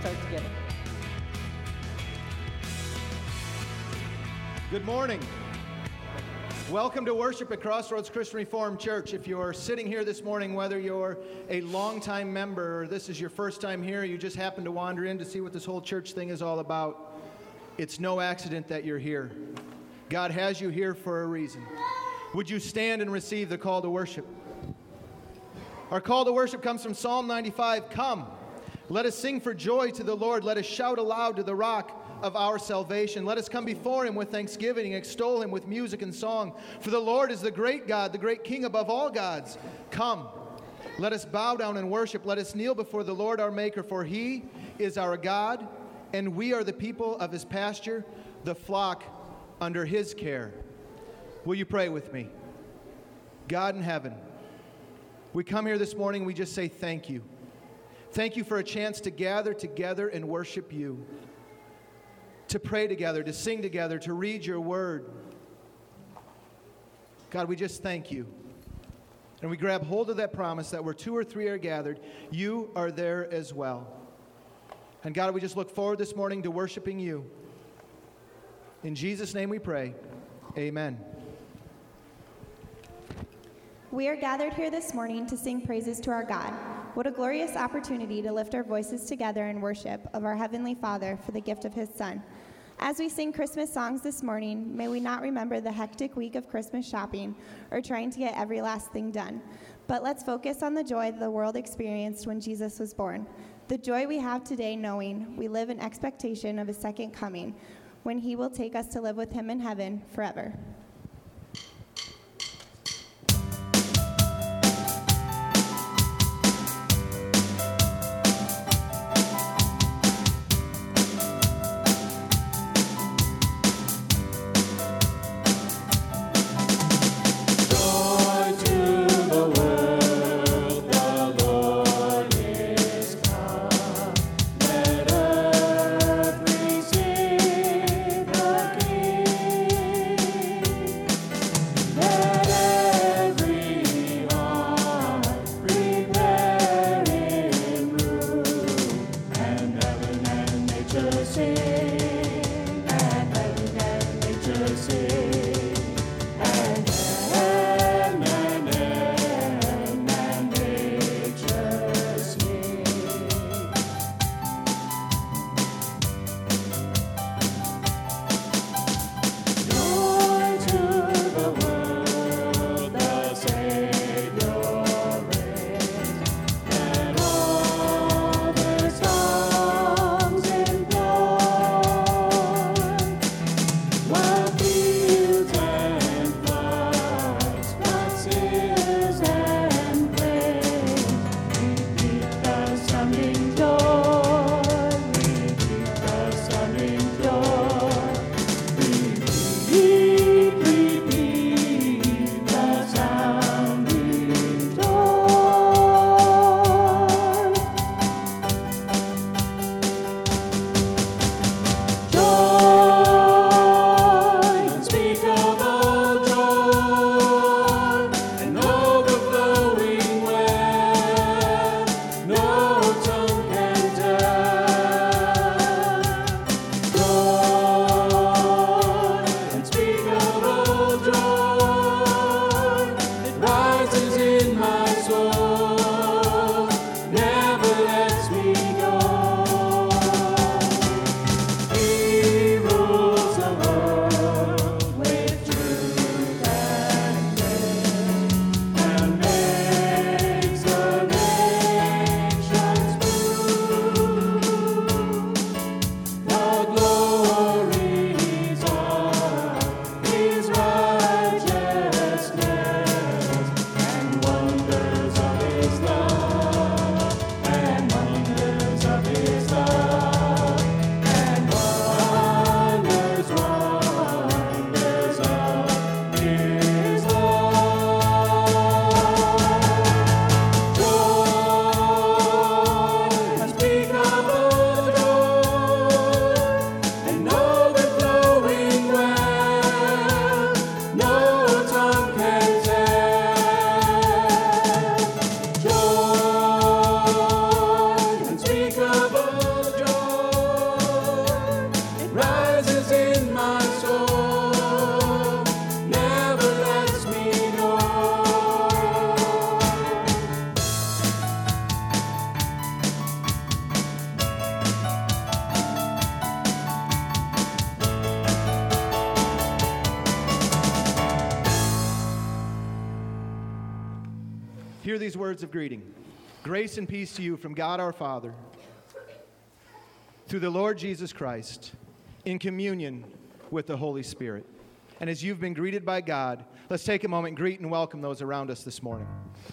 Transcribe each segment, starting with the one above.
start together. Good morning. Welcome to worship at Crossroads Christian Reformed Church. If you're sitting here this morning, whether you're a longtime member or this is your first time here, you just happen to wander in to see what this whole church thing is all about, it's no accident that you're here. God has you here for a reason. Would you stand and receive the call to worship? Our call to worship comes from Psalm 95. Come, let us sing for joy to the Lord. Let us shout aloud to the rock of our salvation. Let us come before him with thanksgiving and extol him with music and song. For the Lord is the great God, the great King above all gods. Come, let us bow down and worship. Let us kneel before the Lord our Maker, for he is our God, and we are the people of his pasture, the flock under his care. Will you pray with me? God in heaven, we come here this morning, we just say thank you. Thank you for a chance to gather together and worship you, to pray together, to sing together, to read your word. God, we just thank you. And we grab hold of that promise that where two or three are gathered, you are there as well. And God, we just look forward this morning to worshiping you. In Jesus' name we pray. Amen. We are gathered here this morning to sing praises to our God. What a glorious opportunity to lift our voices together in worship of our Heavenly Father for the gift of His Son. As we sing Christmas songs this morning, may we not remember the hectic week of Christmas shopping or trying to get every last thing done, but let's focus on the joy the world experienced when Jesus was born. The joy we have today knowing we live in expectation of His second coming, when He will take us to live with Him in heaven forever. hear these words of greeting. Grace and peace to you from God our Father, through the Lord Jesus Christ, in communion with the Holy Spirit. And as you've been greeted by God, let's take a moment and greet and welcome those around us this morning.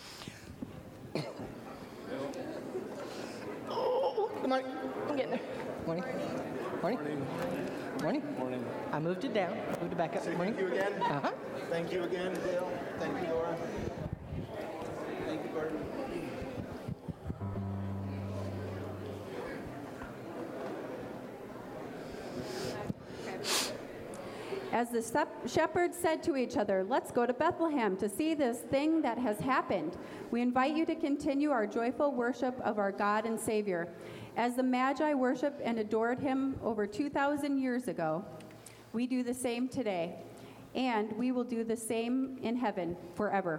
Oh, good morning. I'm getting there. Morning. Morning. Morning. Morning. I moved it down. Moved it back up. Morning. Thank you again. Uh-huh. Thank you again, Dale. Thank you, Laura. Thank you, Bert. As the shepherds said to each other, "Let's go to Bethlehem to see this thing that has happened," we invite you to continue our joyful worship of our God and Savior. As the Magi worshiped and adored him over 2,000 years ago, we do the same today, and we will do the same in heaven forever.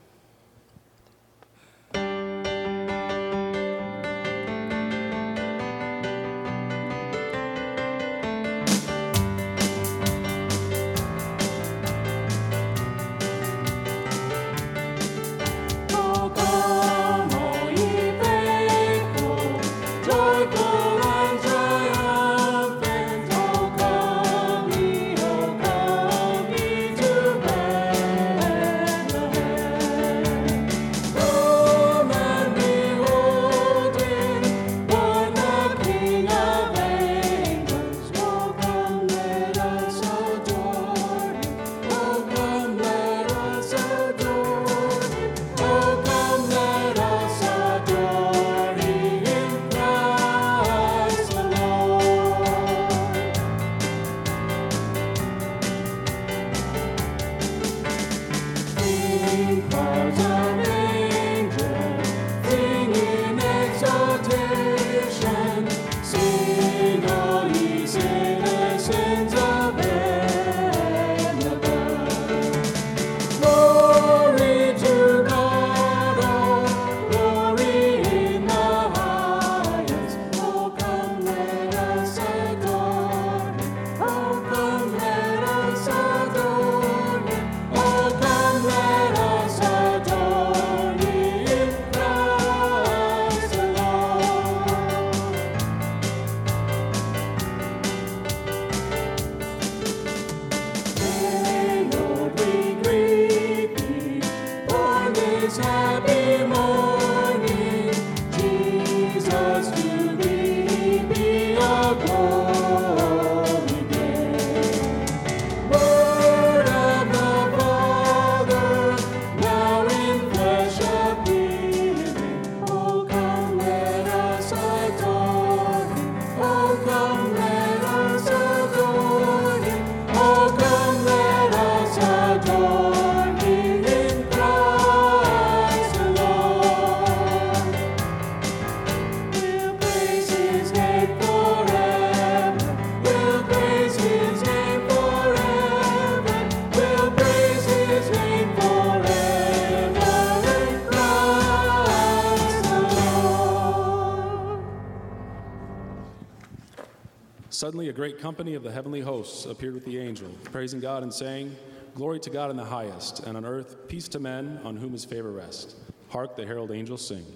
Suddenly a great company of the heavenly hosts appeared with the angel, praising God and saying, "Glory to God in the highest, and on earth peace to men on whom his favor rests." Hark, the herald angels sing.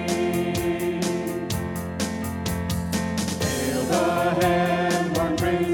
Praise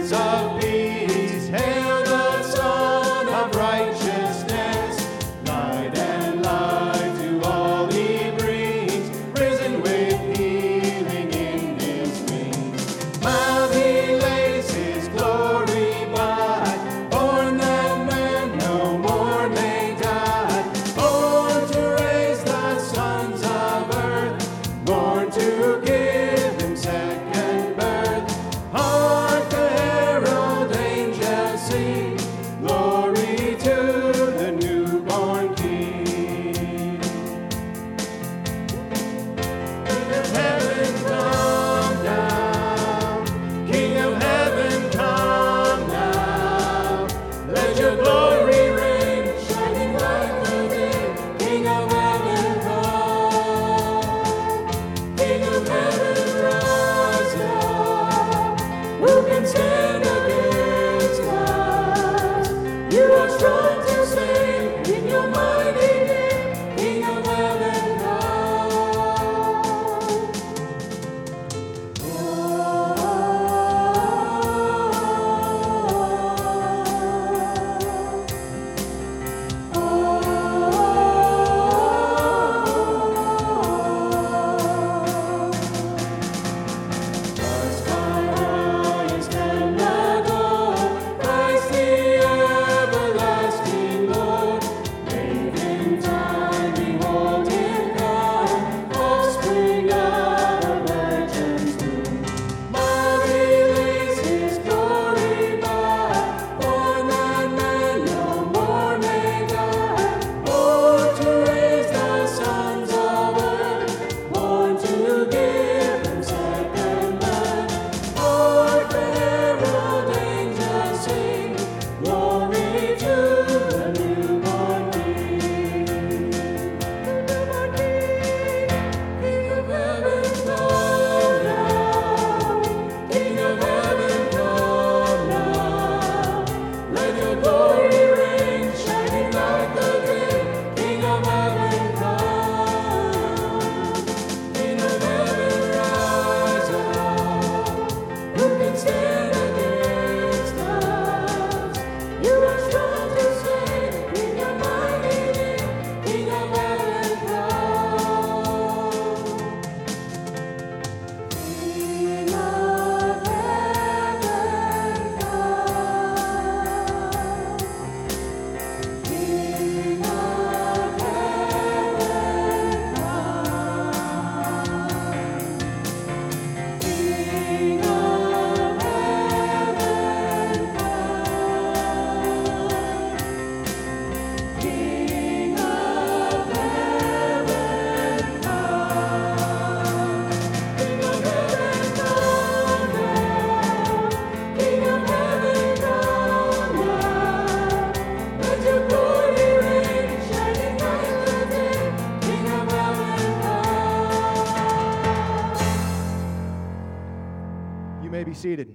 seated.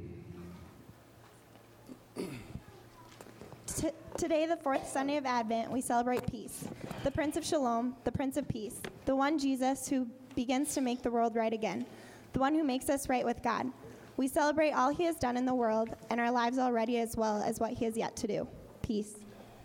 Today, the fourth Sunday of Advent, we celebrate peace. The Prince of Shalom, the Prince of Peace, the one Jesus who begins to make the world right again, the one who makes us right with God. We celebrate all he has done in the world and our lives already, as well as what he has yet to do. Peace.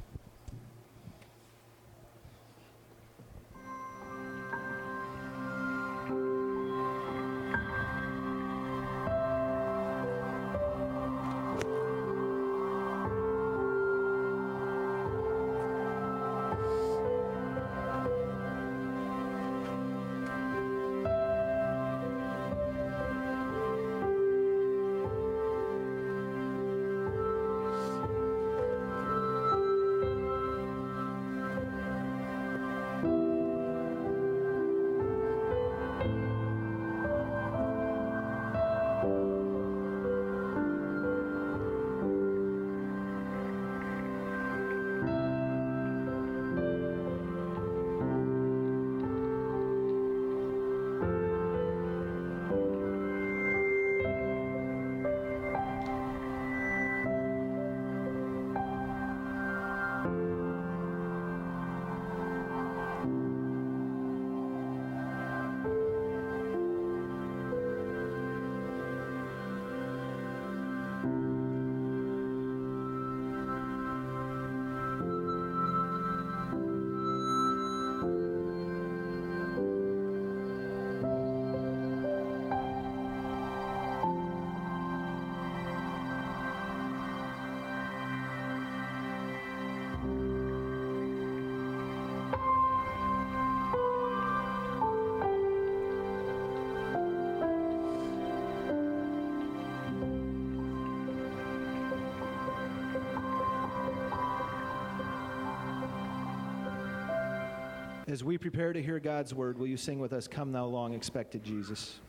As we prepare to hear God's word, will you sing with us, Come Thou Long Expected Jesus?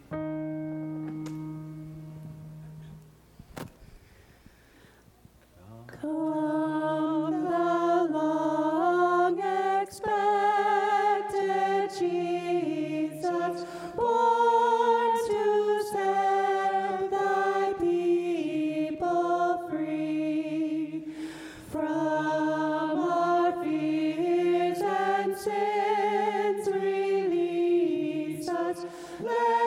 Come, thou long expected Jesus, born to set thy people free from our fears and sins. Release us. Let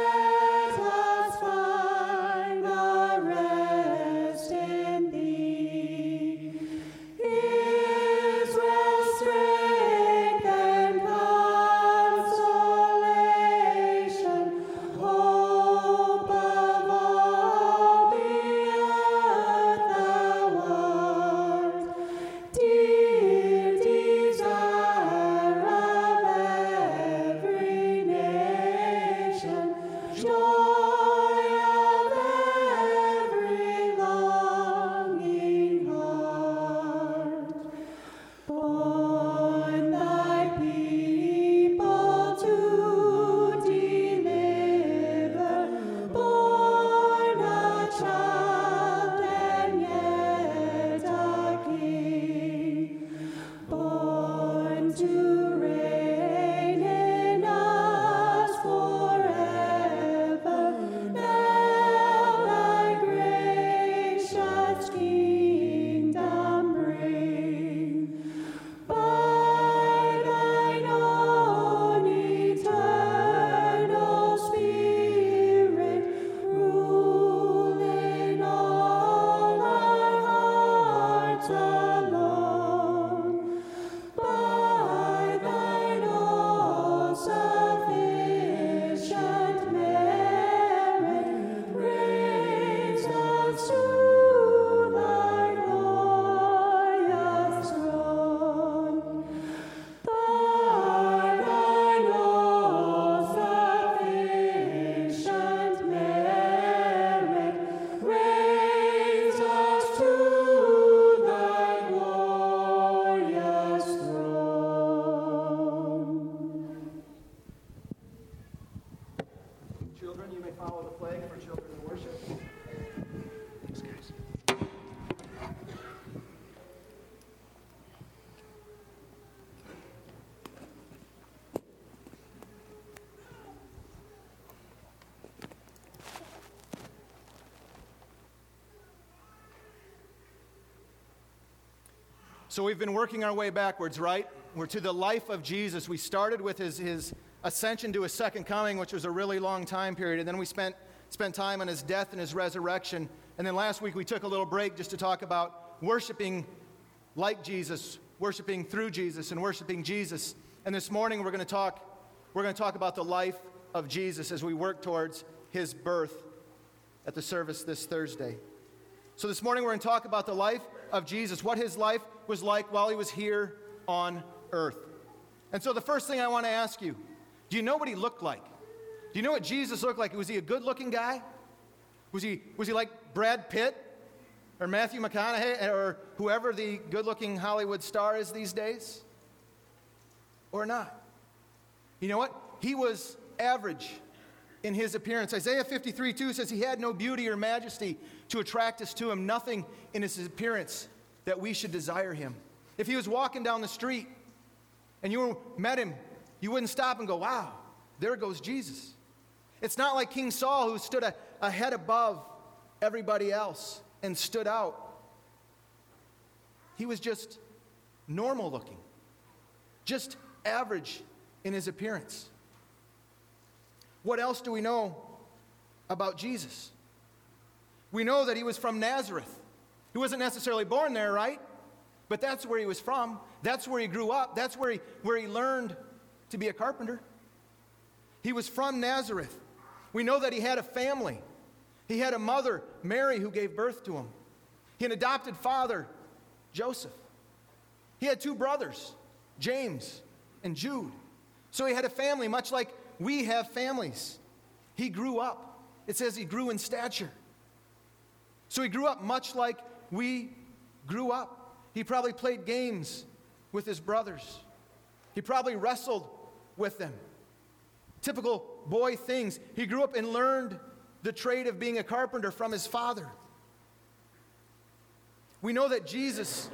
So we've been working our way backwards, right? We're to the life of Jesus. We started with his ascension to his second coming, which was a really long time period. And then we spent time on his death and his resurrection. And then last week we took a little break just to talk about worshiping like Jesus, worshiping through Jesus, and worshiping Jesus. And this morning we're going to talk about the life of Jesus as we work towards his birth at the service this Thursday. So this morning we're going to talk about the life of Jesus, what his life was like while he was here on earth. And so the first thing I want to ask you, do you know what he looked like? Do you know what Jesus looked like? Was he a good-looking guy? Was he like Brad Pitt or Matthew McConaughey or whoever the good-looking Hollywood star is these days? Or not? You know what? He was average in his appearance. Isaiah 53:2 says he had no beauty or majesty to attract us to him, nothing in his appearance that we should desire him. If he was walking down the street and you met him, you wouldn't stop and go, wow, there goes Jesus. It's not like King Saul, who stood a head above everybody else and stood out. He was just normal looking, just average in his appearance. What else do we know about Jesus? We know that he was from Nazareth. He wasn't necessarily born there, right? But that's where he was from. That's where he grew up. That's where he learned to be a carpenter. He was from Nazareth. We know that he had a family. He had a mother, Mary, who gave birth to him. He had an adopted father, Joseph. He had two brothers, James and Jude. So he had a family, much like we have families. He grew up. It says he grew in stature. So he grew up much like we grew up. He probably played games with his brothers. He probably wrestled with them. Typical boy things. He grew up and learned the trade of being a carpenter from his father. We know that Jesus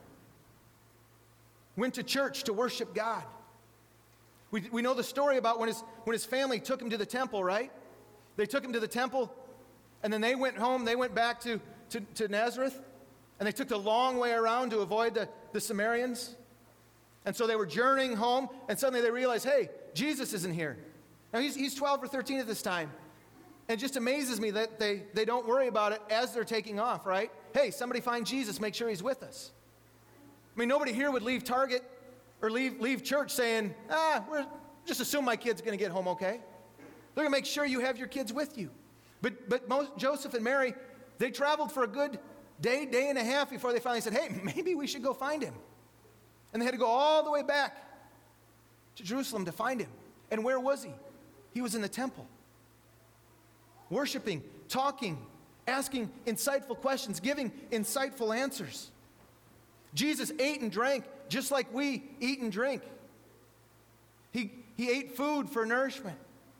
went to church to worship God. We know the story about when his family took him to the temple, right? They took him to the temple, and then they went home. They went back to Nazareth, and they took the long way around to avoid the Samaritans. And so they were journeying home, and suddenly they realized, hey, Jesus isn't here. Now, he's 12 or 13 at this time. And it just amazes me that they don't worry about it as they're taking off, right? Hey, somebody find Jesus, make sure he's with us. I mean, nobody here would leave Target or leave church saying, we're just assume my kid's going to get home okay. They're going to make sure you have your kids with you. But Joseph and Mary, they traveled for a good day and a half before they finally said, hey, maybe we should go find him. And they had to go all the way back to Jerusalem to find him. And where was he? He was in the temple, worshiping, talking, asking insightful questions, giving insightful answers. Jesus ate and drank just like we eat and drink. He ate food for nourishment.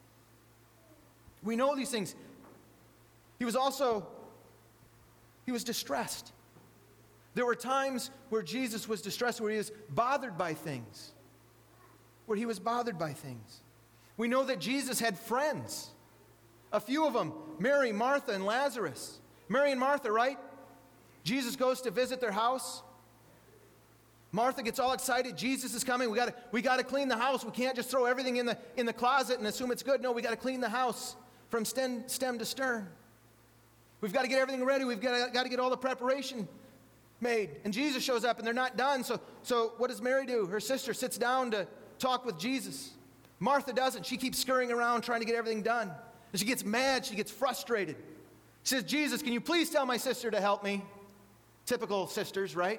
We know these things. He was distressed. There were times where Jesus was distressed, where he was bothered by things. We know that Jesus had friends. A few of them, Mary, Martha, and Lazarus. Mary and Martha, right? Jesus goes to visit their house. Martha gets all excited. Jesus is coming. We got to clean the house. We can't just throw everything in the closet and assume it's good. No, we got to clean the house from stem to stern. We've got to get everything ready. We've got to get all the preparation made. And Jesus shows up, and they're not done. So what does Mary do? Her sister sits down to talk with Jesus. Martha doesn't. She keeps scurrying around trying to get everything done. And she gets mad. She gets frustrated. She says, Jesus, can you please tell my sister to help me? Typical sisters, right?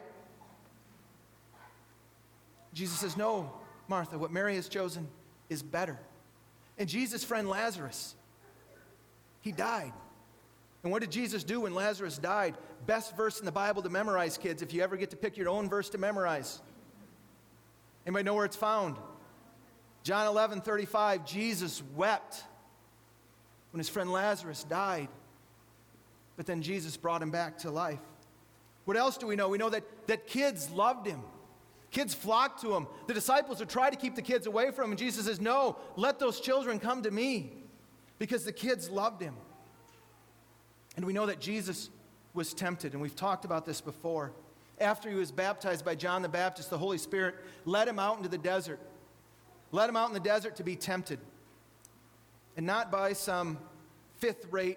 Jesus says, no, Martha, what Mary has chosen is better. And Jesus' friend Lazarus, he died. And what did Jesus do when Lazarus died? Best verse in the Bible to memorize, kids, if you ever get to pick your own verse to memorize. Anybody know where it's found? John 11:35, Jesus wept when his friend Lazarus died. But then Jesus brought him back to life. What else do we know? We know that kids loved him. Kids flocked to him. The disciples would try to keep the kids away from him. And Jesus says, no, let those children come to me, because the kids loved him. And we know that Jesus was tempted, and we've talked about this before. after he was baptized by John the Baptist, the Holy Spirit led him out into the desert. Led him out in the desert to be tempted. And not by some fifth-rate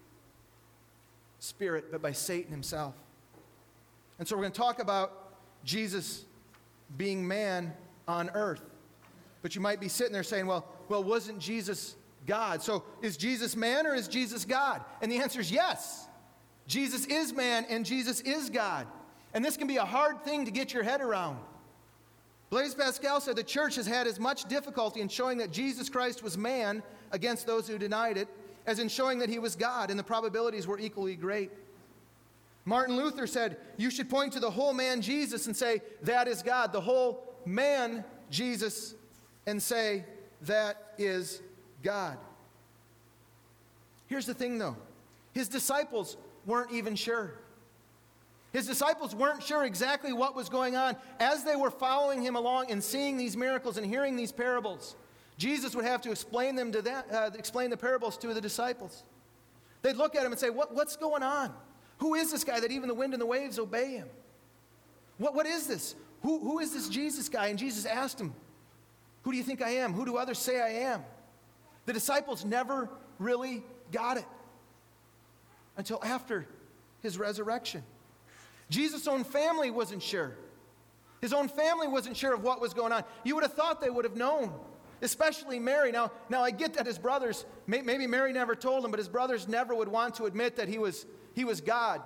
spirit, but by Satan himself. And so we're going to talk about Jesus being man on earth. But you might be sitting there saying, well, wasn't Jesus God? So is Jesus man or is Jesus God? And the answer is yes. Jesus is man and Jesus is God. And this can be a hard thing to get your head around. Blaise Pascal said the church has had as much difficulty in showing that Jesus Christ was man against those who denied it as in showing that he was God, and the probabilities were equally great. Martin Luther said, you should point to the whole man Jesus and say, that is God. The whole man Jesus and say, that is God. Here's the thing, though. His disciples weren't even sure. His disciples weren't sure exactly what was going on. As they were following him along and seeing these miracles and hearing these parables, Jesus would have to explain the parables to the disciples. They'd look at him and say, what's going on? Who is this guy that even the wind and the waves obey him? What is this? Who is this Jesus guy? And Jesus asked him, who do you think I am? Who do others say I am? The disciples never really got it until after his resurrection. Jesus' own family wasn't sure. His own family wasn't sure of what was going on. You would have thought they would have known, especially Mary. Now I get that his brothers, maybe Mary never told him, but his brothers never would want to admit that he was God.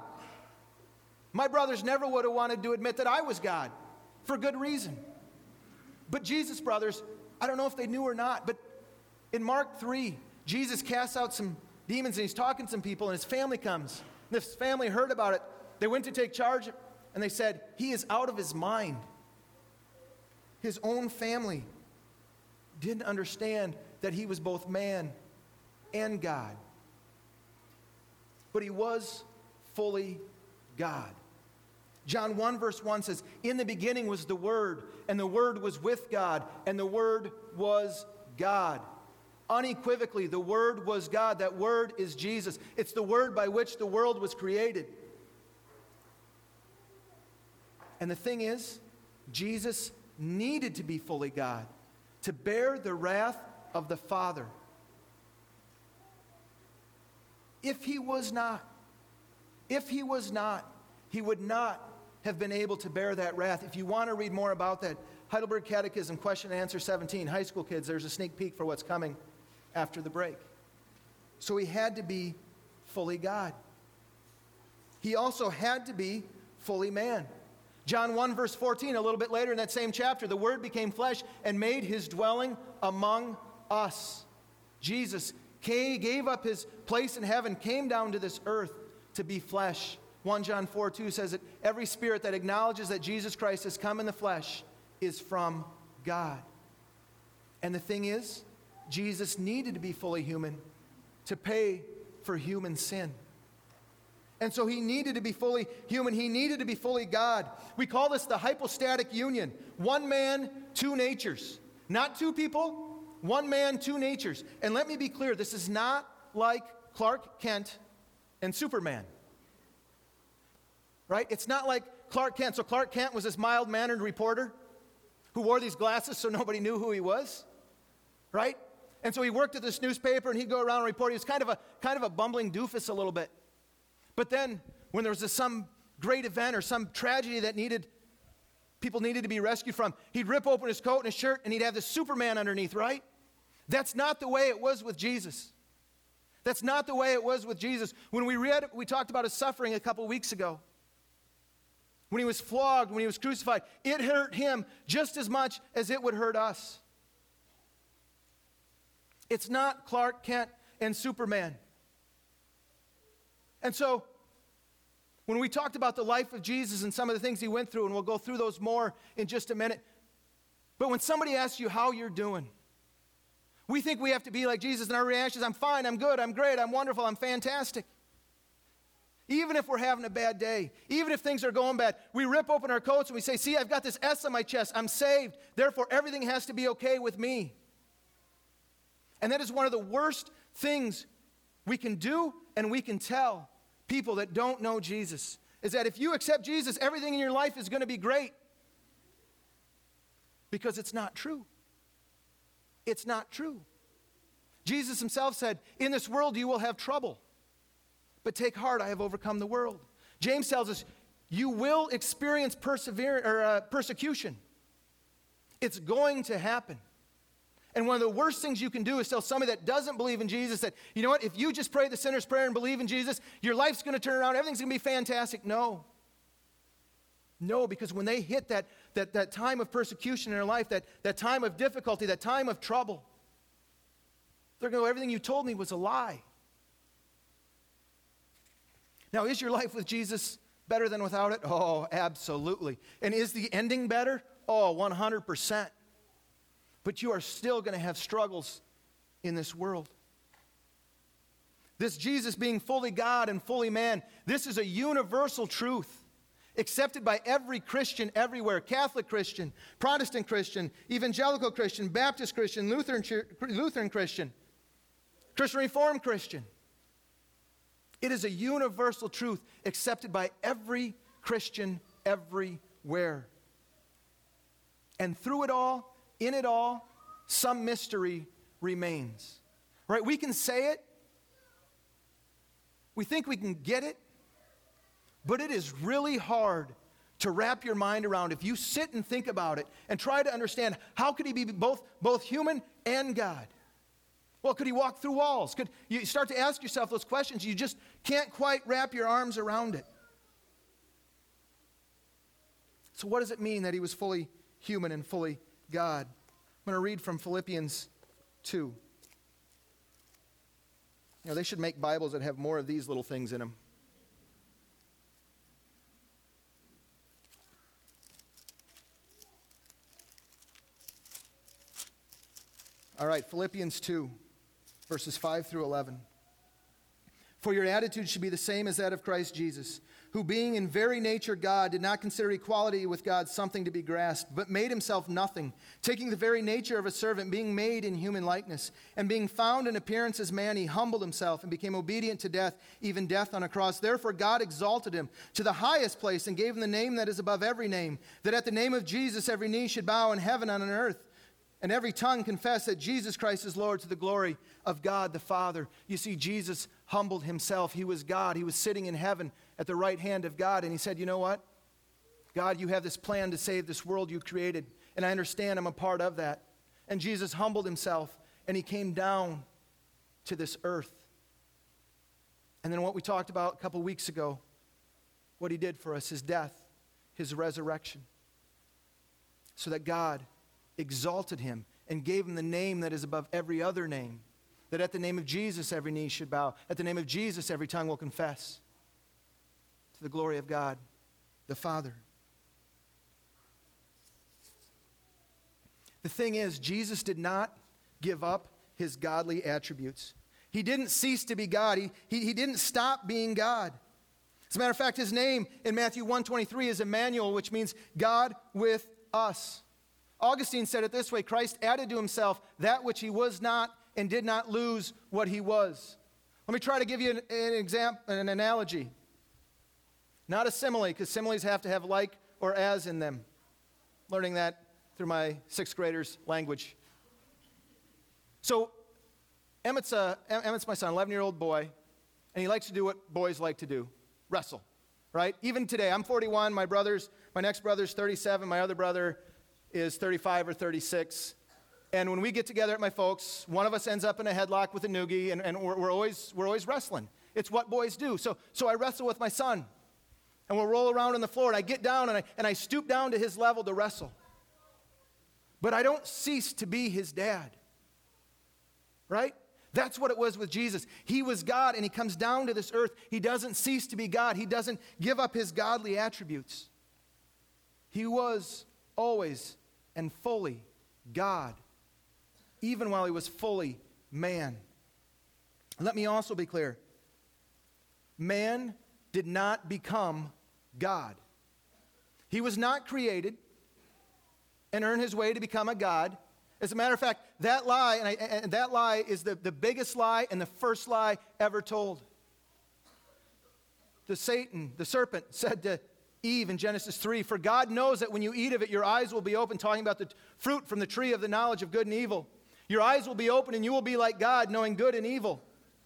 My brothers never would have wanted to admit that I was God, for good reason. But Jesus' brothers, I don't know if they knew or not, but in Mark 3, Jesus casts out some demons and he's talking to some people and his family comes. And this family heard about it. They went to take charge and they said, he is out of his mind. His own family didn't understand that he was both man and God. But he was fully God. John 1 verse 1 says, in the beginning was the Word, and the Word was with God, and the Word was God. Unequivocally, the Word was God. That Word is Jesus. It's the Word by which the world was created. And the thing is, Jesus needed to be fully God to bear the wrath of the Father. If he was not, he would not have been able to bear that wrath. If you want to read more about that, Heidelberg Catechism, question and answer 17, high school kids, there's a sneak peek for what's coming after the break. So he had to be fully God. He also had to be fully man. John 1 verse 14, a little bit later in that same chapter, the Word became flesh and made his dwelling among us. Jesus gave up his place in heaven, came down to this earth to be flesh. 1 John 4:2 says that every spirit that acknowledges that Jesus Christ has come in the flesh is from God. And the thing is, Jesus needed to be fully human to pay for human sin. And so he needed to be fully human. He needed to be fully God. We call this the hypostatic union. One man, two natures. Not two people, one man, two natures. And let me be clear, this is not like Clark Kent and Superman. Right? It's not like Clark Kent. So Clark Kent was this mild-mannered reporter who wore these glasses so nobody knew who he was. Right? And so he worked at this newspaper and he'd go around and report. He was kind of a bumbling doofus a little bit. But then when there was some great event or some tragedy that people needed to be rescued from, he'd rip open his coat and his shirt and he'd have this Superman underneath, right? That's not the way it was with Jesus. That's not the way it was with Jesus. When we talked about his suffering a couple weeks ago. When he was flogged, when he was crucified, it hurt him just as much as it would hurt us. It's not Clark Kent and Superman. And so, when we talked about the life of Jesus and some of the things he went through, and we'll go through those more in just a minute, but when somebody asks you how you're doing, we think we have to be like Jesus, and our reaction is, I'm fine, I'm good, I'm great, I'm wonderful, I'm fantastic. Even if we're having a bad day, even if things are going bad, we rip open our coats and we say, see, I've got this S on my chest, I'm saved, therefore everything has to be okay with me. And that is one of the worst things we can do and we can tell people that don't know Jesus, is that if you accept Jesus, everything in your life is going to be great. Because it's not true. It's not true. Jesus himself said, in this world you will have trouble. But take heart, I have overcome the world. James tells us, you will experience persecution. It's going to happen. And one of the worst things you can do is tell somebody that doesn't believe in Jesus that, you know what, if you just pray the sinner's prayer and believe in Jesus, your life's going to turn around, everything's going to be fantastic. No. No, because when they hit that time of persecution in their life, that time of difficulty, that time of trouble, they're going to go, everything you told me was a lie. Now, is your life with Jesus better than without it? Oh, absolutely. And is the ending better? Oh, 100%. But you are still going to have struggles in this world. This Jesus being fully God and fully man, this is a universal truth accepted by every Christian everywhere. Catholic Christian, Protestant Christian, Evangelical Christian, Baptist Christian, Lutheran Christian, Christian Reformed Christian. It is a universal truth accepted by every Christian everywhere. And through it all, in it all, some mystery remains. Right? We can say it. We think we can get it. But it is really hard to wrap your mind around if you sit and think about it and try to understand how could he be both human and God? Well, could he walk through walls? Could you start to ask yourself those questions? You just can't quite wrap your arms around it. So what does it mean that he was fully human and fully God? I'm going to read from Philippians 2. You know, they should make Bibles that have more of these little things in them. All right, Philippians 2, verses 5 through 11. For your attitude should be the same as that of Christ Jesus, who being in very nature God, did not consider equality with God something to be grasped, but made himself nothing, taking the very nature of a servant, being made in human likeness. And being found in appearance as man, he humbled himself and became obedient to death, even death on a cross. Therefore God exalted him to the highest place and gave him the name that is above every name, that at the name of Jesus every knee should bow in heaven and on earth, and every tongue confess that Jesus Christ is Lord, to the glory of God the Father. You see, Jesus humbled himself. He was God. He was sitting in heaven at the right hand of God. And he said, you know what? God, you have this plan to save this world you created. And I understand I'm a part of that. And Jesus humbled himself. And he came down to this earth. And then what we talked about a couple weeks ago, what he did for us, his death, his resurrection. So that God exalted him and gave him the name that is above every other name, that at the name of Jesus every knee should bow, at the name of Jesus every tongue will confess, to the glory of God the Father. The thing is, Jesus did not give up his godly attributes. He didn't cease to be God. He didn't stop being God. As a matter of fact, his name in Matthew 1:23 is Emmanuel, which means God with us. Augustine said it this way: Christ added to himself that which he was not and did not lose what he was. Let me try to give you an example, an analogy. Not a simile, because similes have to have like or as in them. Learning that through my sixth graders' language. So Emmett's my son, 11-year-old boy, and he likes to do what boys like to do, wrestle, right? Even today, I'm 41, my next brother's 37, my other brother is 35 or 36. And when we get together at my folks, one of us ends up in a headlock with a noogie, and we're always wrestling. It's what boys do. So I wrestle with my son, and we'll roll around on the floor, and I get down, and I stoop down to his level to wrestle. But I don't cease to be his dad, right? That's what it was with Jesus. He was God, and he comes down to this earth. He doesn't cease to be God. He doesn't give up his godly attributes. He was always and fully God, even while he was fully man. And let me also be clear. Man did not become God. He was not created and earn his way to become a God. As a matter of fact, that lie, and that lie is the biggest lie and the first lie ever told. the serpent, said to Eve in Genesis 3, "For God knows that when you eat of it, your eyes will be open," talking about the fruit from the tree of the knowledge of good and evil. "Your eyes will be open and you will be like God, knowing good and evil."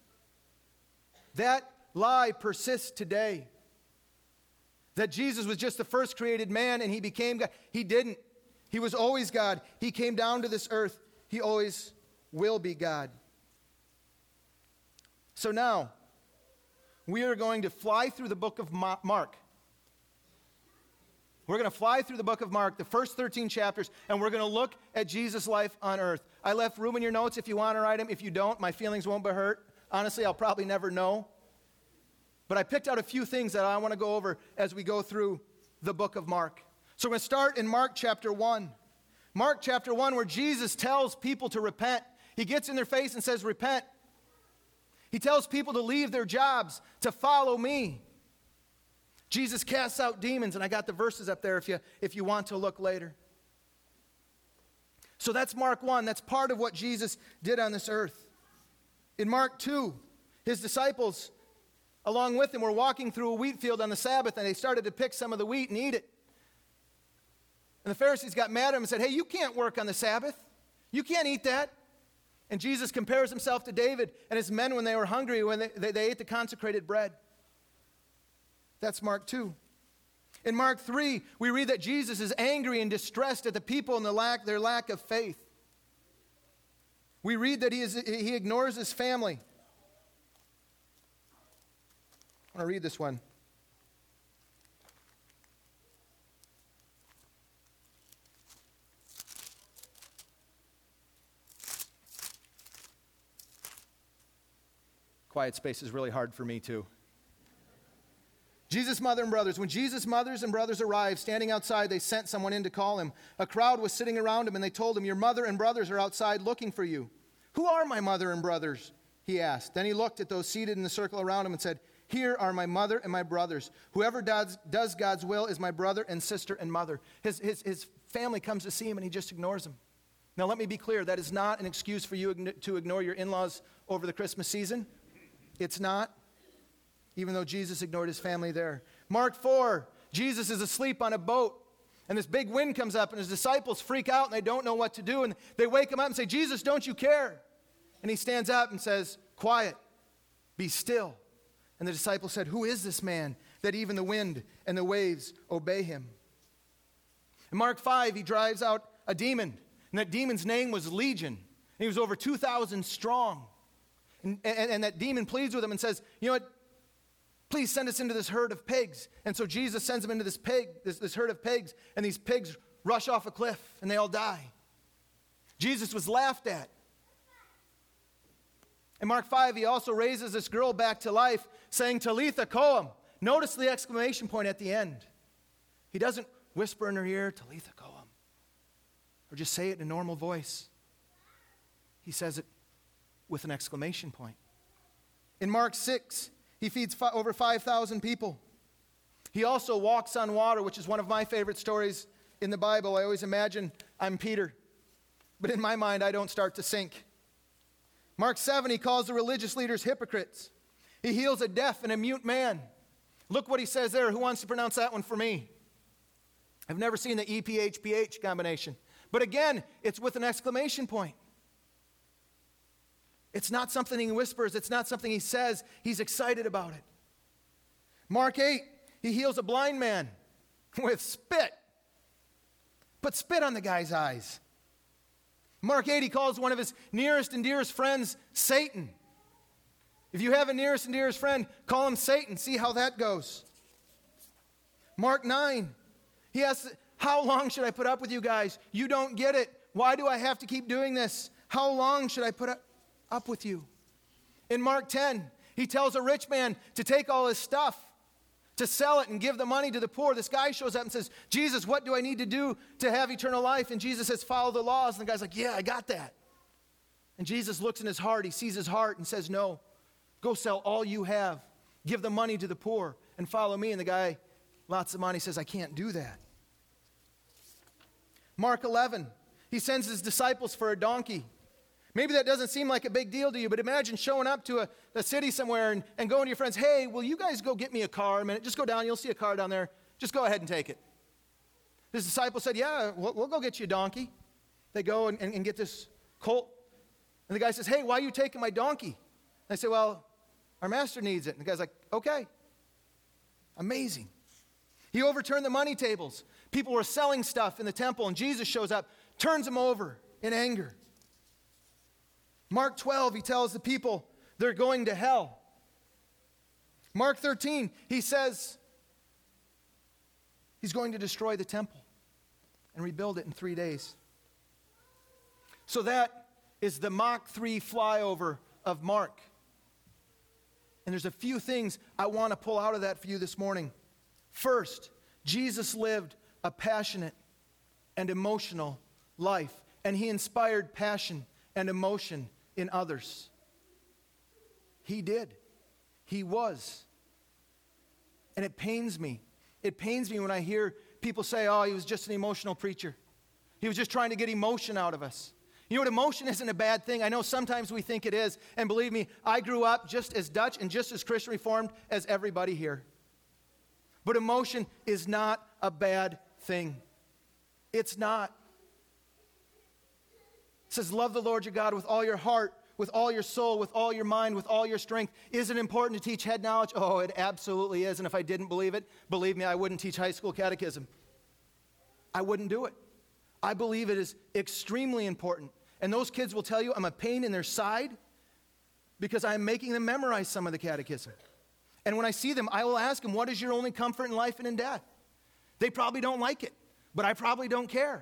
That lie persists today. That Jesus was just the first created man and he became God. He didn't. He was always God. He came down to this earth. He always will be God. So now, we are going to fly through the book of Mark. We're going to fly through the book of Mark, the first 13 chapters, and we're going to look at Jesus' life on earth. I left room in your notes if you want to write them. If you don't, my feelings won't be hurt. Honestly, I'll probably never know. But I picked out a few things that I want to go over as we go through the book of Mark. So we're going to start in Mark chapter 1. Mark chapter 1, where Jesus tells people to repent. He gets in their face and says, "Repent." He tells people to leave their jobs, to follow me. Jesus casts out demons, and I got the verses up there if you want to look later. So that's Mark 1. That's part of what Jesus did on this earth. In Mark 2, his disciples, along with him, were walking through a wheat field on the Sabbath, and they started to pick some of the wheat and eat it. And the Pharisees got mad at him and said, "Hey, you can't work on the Sabbath. You can't eat that." And Jesus compares himself to David and his men when they were hungry, when they ate the consecrated bread. That's Mark 2. In Mark 3, we read that Jesus is angry and distressed at the people and their lack of faith. We read that he ignores his family. I want to read this one. Quiet space is really hard for me too. Jesus' mother and brothers. When Jesus' mothers and brothers arrived, standing outside, they sent someone in to call him. A crowd was sitting around him, and they told him, "Your mother and brothers are outside looking for you." "Who are my mother and brothers?" he asked. Then he looked at those seated in the circle around him and said, "Here are my mother and my brothers. Whoever does God's will is my brother and sister and mother." His family comes to see him, and he just ignores them. Now, let me be clear. That is not an excuse for you to ignore your in-laws over the Christmas season. It's not, even though Jesus ignored his family there. Mark 4, Jesus is asleep on a boat, and this big wind comes up, and his disciples freak out, and they don't know what to do, and they wake him up and say, "Jesus, don't you care?" And he stands up and says, "Quiet, be still." And the disciples said, "Who is this man that even the wind and the waves obey him?" In Mark 5, he drives out a demon, and that demon's name was Legion, and he was over 2,000 strong. And that demon pleads with him and says, "You know what? Please send us into this herd of pigs." And so Jesus sends them into this herd of pigs, and these pigs rush off a cliff, and they all die. Jesus was laughed at. In Mark 5, he also raises this girl back to life, saying, "Talitha koum." Notice the exclamation point at the end. He doesn't whisper in her ear, "Talitha koum," or just say it in a normal voice. He says it with an exclamation point. In Mark 6, he feeds over 5,000 people. He also walks on water, which is one of my favorite stories in the Bible. I always imagine I'm Peter, but in my mind, I don't start to sink. Mark 7, he calls the religious leaders hypocrites. He heals a deaf and a mute man. Look what he says there. Who wants to pronounce that one for me? I've never seen the EPHPH combination. But again, it's with an exclamation point. It's not something he whispers. It's not something he says. He's excited about it. Mark 8, he heals a blind man with spit. Put spit on the guy's eyes. Mark 8, he calls one of his nearest and dearest friends Satan. If you have a nearest and dearest friend, call him Satan. See how that goes. Mark 9, he asks, "How long should I put up with you guys? You don't get it. Why do I have to keep doing this? How long should I put up with you?" In Mark 10, he tells a rich man to take all his stuff, to sell it and give the money to the poor. This guy shows up and says, "Jesus, what do I need to do to have eternal life?" And Jesus says, "Follow the laws." And the guy's like, "Yeah, I got that." And Jesus looks in his heart. He sees his heart and says, "No, go sell all you have, give the money to the poor, and follow me." And the guy, lots of money, says, "I can't do that." Mark 11, he sends his disciples for a donkey. Maybe that doesn't seem like a big deal to you, but imagine showing up to a city somewhere and going to your friends, hey, will you guys go get me a car a minute? Just go down, you'll see a car down there. Just go ahead and take it. This disciple said, yeah, we'll go get you a donkey. They go and get this colt. And the guy says, hey, why are you taking my donkey? And I say, well, our master needs it. And the guy's like, okay. Amazing. He overturned the money tables. People were selling stuff in the temple, and Jesus shows up, turns them over in anger. Mark 12, he tells the people they're going to hell. Mark 13, he says he's going to destroy the temple and rebuild it in 3 days. So that is the Mach 3 flyover of Mark. And there's a few things I want to pull out of that for you this morning. First, Jesus lived a passionate and emotional life, and he inspired passion and emotion in others. He did. He was. And it pains me. It pains me when I hear people say, oh, he was just an emotional preacher. He was just trying to get emotion out of us. You know what? Emotion isn't a bad thing. I know sometimes we think it is. And believe me, I grew up just as Dutch and just as Christian Reformed as everybody here. But emotion is not a bad thing. It's not. It says, love the Lord your God with all your heart, with all your soul, with all your mind, with all your strength. Is it important to teach head knowledge? Oh, it absolutely is. And if I didn't believe it, believe me, I wouldn't teach high school catechism. I wouldn't do it. I believe it is extremely important. And those kids will tell you I'm a pain in their side because I'm making them memorize some of the catechism. And when I see them, I will ask them, what is your only comfort in life and in death? They probably don't like it, but I probably don't care.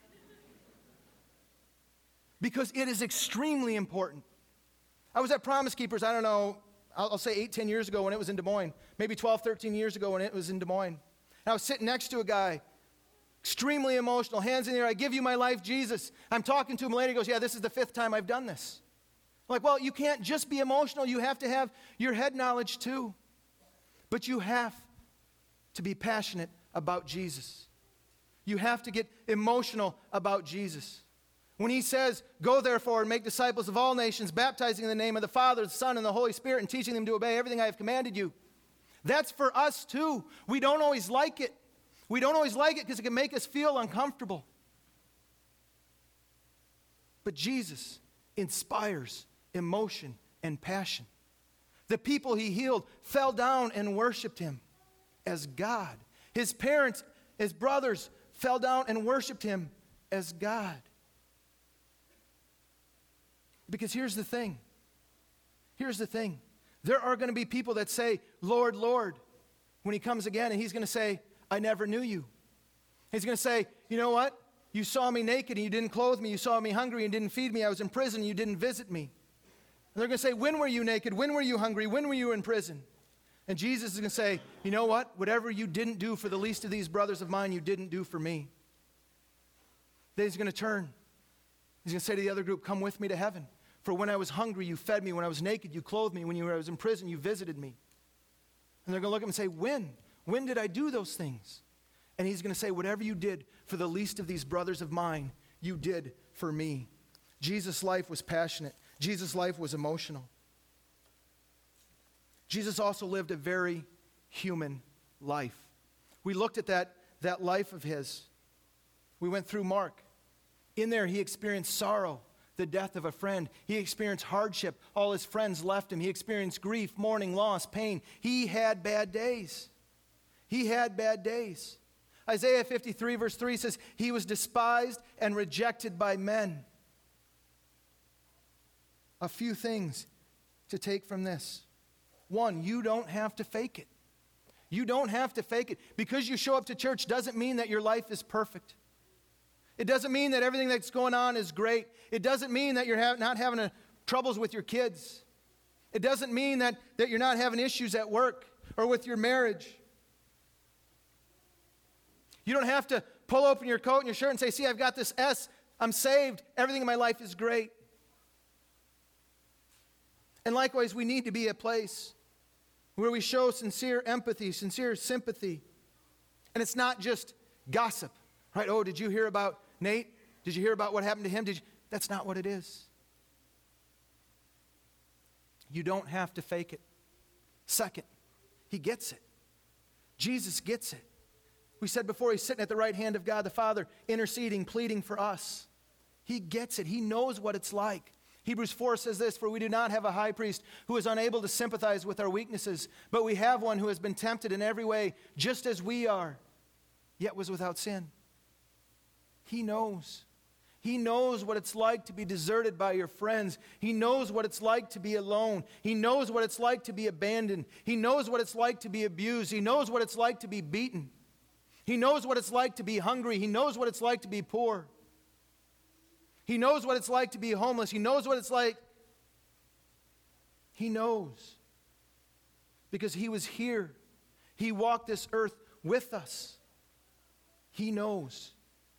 Because it is extremely important. I was at Promise Keepers, I don't know, I'll say 8, 10 years ago when it was in Des Moines. Maybe 12, 13 years ago when it was in Des Moines. And I was sitting next to a guy, extremely emotional, hands in the air, I give you my life, Jesus. I'm talking to him, a lady goes, yeah, this is the 5th time I've done this. I'm like, well, you can't just be emotional, you have to have your head knowledge too. But you have to be passionate about Jesus. You have to get emotional about Jesus. When he says, go therefore and make disciples of all nations, baptizing in the name of the Father, the Son, and the Holy Spirit, and teaching them to obey everything I have commanded you. That's for us too. We don't always like it. We don't always like it because it can make us feel uncomfortable. But Jesus inspires emotion and passion. The people he healed fell down and worshiped him as God. His parents, his brothers, fell down and worshiped him as God. Because here's the thing. Here's the thing. There are going to be people that say, Lord, Lord, when he comes again, and he's going to say, I never knew you. He's going to say, you know what? You saw me naked and you didn't clothe me. You saw me hungry and didn't feed me. I was in prison and you didn't visit me. And they're going to say, when were you naked? When were you hungry? When were you in prison? And Jesus is going to say, you know what? Whatever you didn't do for the least of these brothers of mine, you didn't do for me. Then he's going to turn. He's going to say to the other group, come with me to heaven. For when I was hungry, you fed me. When I was naked, you clothed me. When I was in prison, you visited me. And they're going to look at him and say, when? When did I do those things? And he's going to say, whatever you did for the least of these brothers of mine, you did for me. Jesus' life was passionate. Jesus' life was emotional. Jesus also lived a very human life. We looked at that life of his. We went through Mark. In there, he experienced sorrow, the death of a friend. He experienced hardship. All his friends left him. He experienced grief, mourning, loss, pain. He had bad days. He had bad days. Isaiah 53 verse 3 says, he was despised and rejected by men. A few things to take from this. One, you don't have to fake it. You don't have to fake it. Because you show up to church doesn't mean that your life is perfect. It doesn't mean that everything that's going on is great. It doesn't mean that you're not having troubles with your kids. It doesn't mean that you're not having issues at work or with your marriage. You don't have to pull open your coat and your shirt and say, see, I've got this S. I'm saved. Everything in my life is great. And likewise, we need to be a place where we show sincere empathy, sincere sympathy. And it's not just gossip, right? Oh, did you hear about Nate? Did you hear about what happened to him? That's not what it is. You don't have to fake it. Second, he gets it. Jesus gets it. We said before, he's sitting at the right hand of God the Father, interceding, pleading for us. He gets it. He knows what it's like. Hebrews 4 says this, "For we do not have a high priest who is unable to sympathize with our weaknesses, but we have one who has been tempted in every way, just as we are, yet was without sin." He knows. He knows what it's like to be deserted by your friends. He knows what it's like to be alone. He knows what it's like to be abandoned. He knows what it's like to be abused. He knows what it's like to be beaten. He knows what it's like to be hungry. He knows what it's like to be poor. He knows what it's like to be homeless. He knows what it's like. He knows. Because he was here. He walked this earth with us. He knows.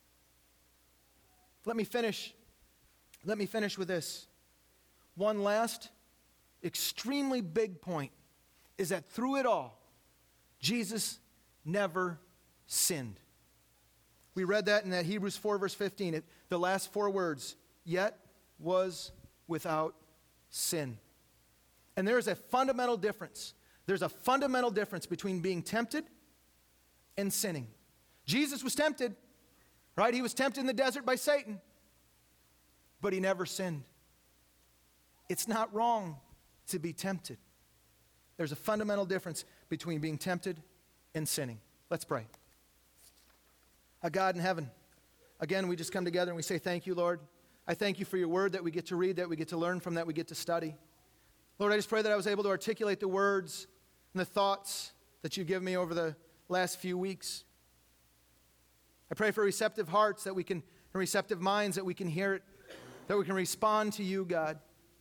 Let me finish with this. One last extremely big point is that through it all, Jesus never sinned. We read that in that Hebrews 4 verse 15, the last 4 words, "Yet was without sin." And there is a fundamental difference. There's a fundamental difference between being tempted and sinning. Jesus was tempted, right? He was tempted in the desert by Satan, but he never sinned. It's not wrong to be tempted. There's a fundamental difference between being tempted and sinning. Let's pray. Our God in heaven, again, we just come together and we say thank you, Lord. I thank you for your word that we get to read, that we get to learn from, that we get to study. Lord, I just pray that I was able to articulate the words and the thoughts that you give me over the last few weeks. I pray for receptive hearts and receptive minds that we can hear it, that we can respond to you, God.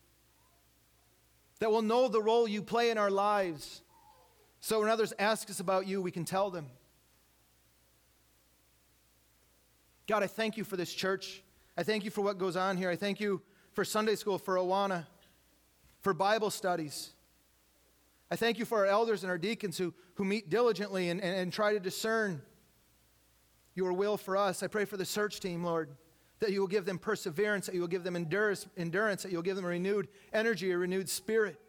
That we'll know the role you play in our lives. So when others ask us about you, we can tell them. God, I thank you for this church. I thank you for what goes on here. I thank you for Sunday school, for Awana, for Bible studies. I thank you for our elders and our deacons who meet diligently and try to discern your will for us. I pray for the search team, Lord, that you will give them perseverance, that you will give them endurance, that you will give them a renewed energy, a renewed spirit,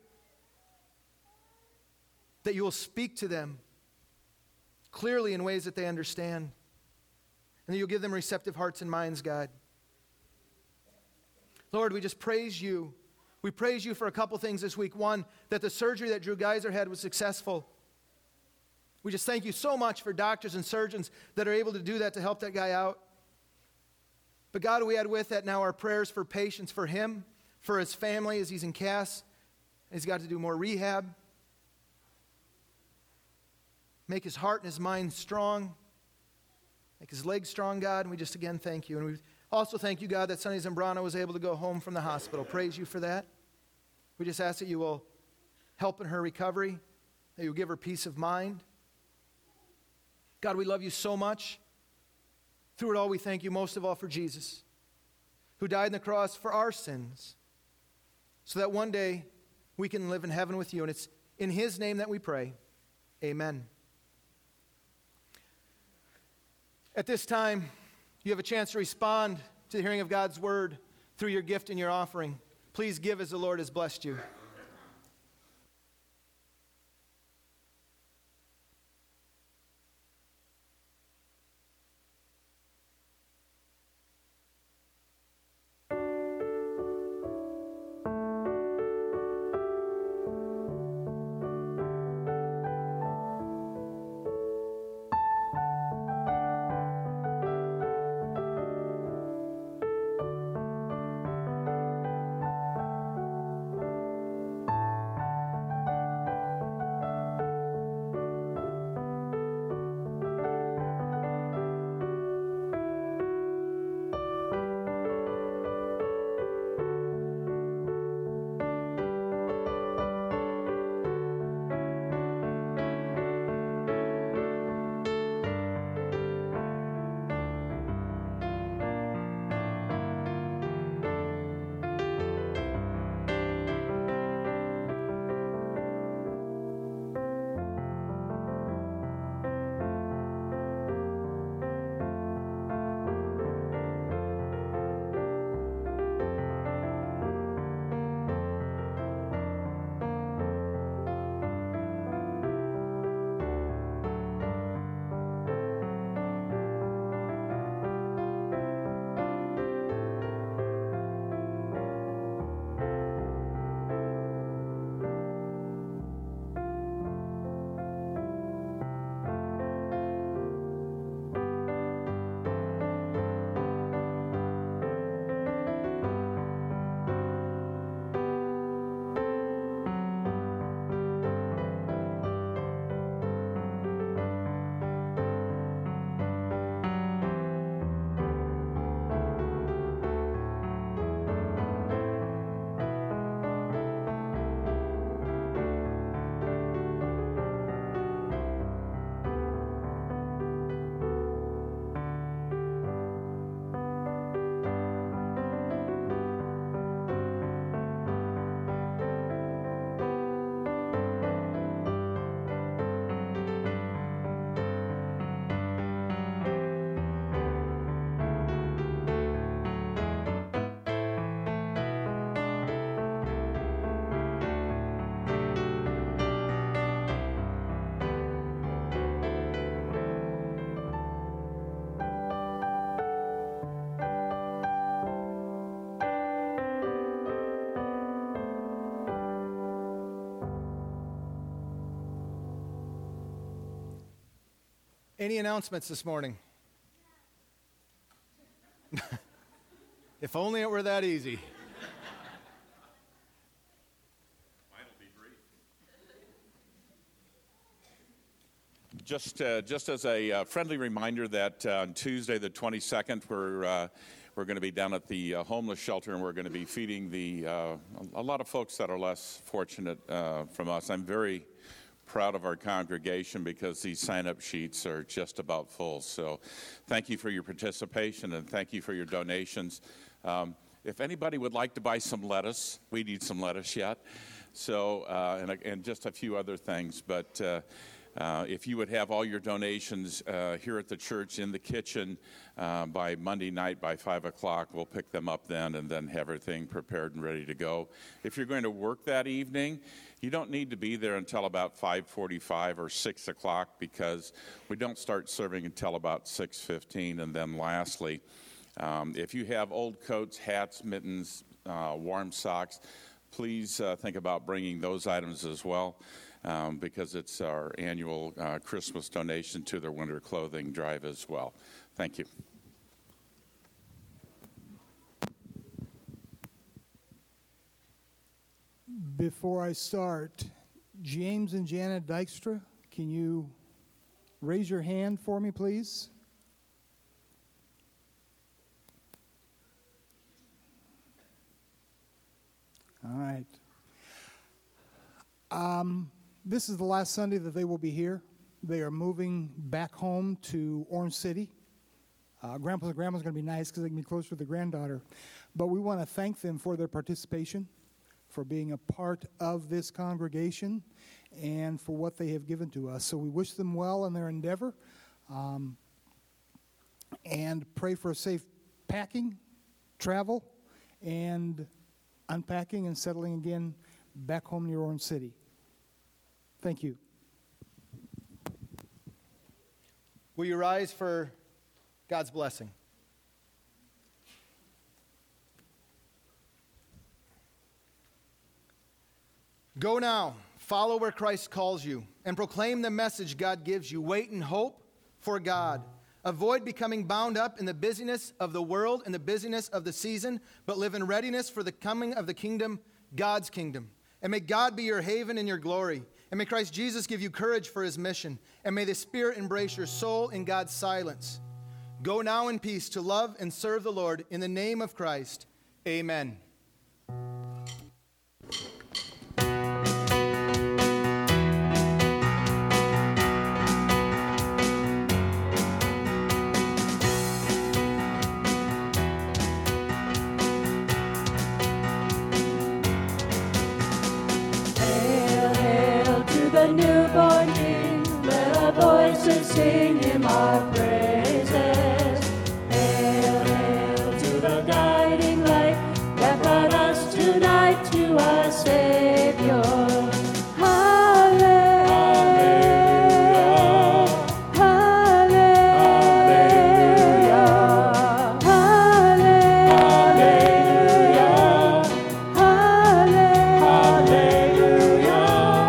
that you will speak to them clearly in ways that they understand, and that you'll give them receptive hearts and minds, God. Lord, we just praise you. We praise you for a couple things this week. One, that the surgery that Drew Geiser had was successful. We just thank you so much for doctors and surgeons that are able to do that to help that guy out. But God, we add with that now our prayers for patience for him, for his family as he's in Cass. He's got to do more rehab. Make his heart and his mind strong. Make his legs strong, God. And we just again thank you. And we also thank you, God, that Sonny Zambrano was able to go home from the hospital. Praise you for that. We just ask that you will help in her recovery, that you'll give her peace of mind. God, we love you so much. Through it all, we thank you most of all for Jesus, who died on the cross for our sins, so that one day we can live in heaven with you. And it's in his name that we pray. Amen. At this time, you have a chance to respond to the hearing of God's word through your gift and your offering. Please give as the Lord has blessed you. Any announcements this morning? If only it were that easy. Mine will be brief. Just as a friendly reminder that on Tuesday the 22nd, we're going to be down at the homeless shelter, and we're going to be feeding a lot of folks that are less fortunate from us. I'm very proud of our congregation because these sign-up sheets are just about full. So thank you for your participation, and thank you for your donations. If anybody would like to buy some lettuce, we need some lettuce yet. So, and just a few other things. But if you would have all your donations here at the church in the kitchen by Monday night by 5 o'clock, we'll pick them up then and then have everything prepared and ready to go. If you're going to work that evening, you don't need to be there until about 5:45 or 6 o'clock because we don't start serving until about 6:15. And then lastly, if you have old coats, hats, mittens, warm socks, please think about bringing those items as well because it's our annual Christmas donation to their winter clothing drive as well. Thank you. Before I start, James and Janet Dykstra, can you raise your hand for me, please? All right. This is the last Sunday that they will be here. They are moving back home to Orange City. Grandpa and Grandma's going to be nice because they can be closer to the granddaughter. But we want to thank them for their participation, for being a part of this congregation, and for what they have given to us. So we wish them well in their endeavor, and pray for a safe packing, travel, and unpacking and settling again back home near Orange City. Thank you. Will you rise for God's blessing? Go now, follow where Christ calls you, and proclaim the message God gives you. Wait in hope for God. Avoid becoming bound up in the busyness of the world and the busyness of the season, but live in readiness for the coming of the kingdom, God's kingdom. And may God be your haven and your glory. And may Christ Jesus give you courage for his mission. And may the Spirit embrace your soul in God's silence. Go now in peace to love and serve the Lord in the name of Christ. Amen. The newborn King, let our voices sing him our praises. Hail, hail to the guiding light that brought us tonight to our Savior. Hallelujah, hallelujah, hallelujah, hallelujah.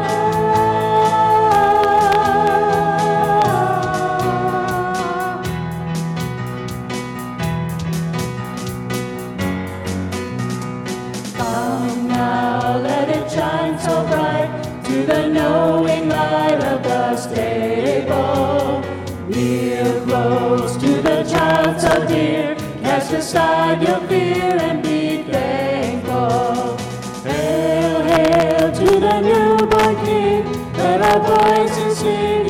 To the knowing light of the stable, kneel close to the child so dear, cast aside your fear and be thankful. Hail, hail to the newborn King, let our voices sing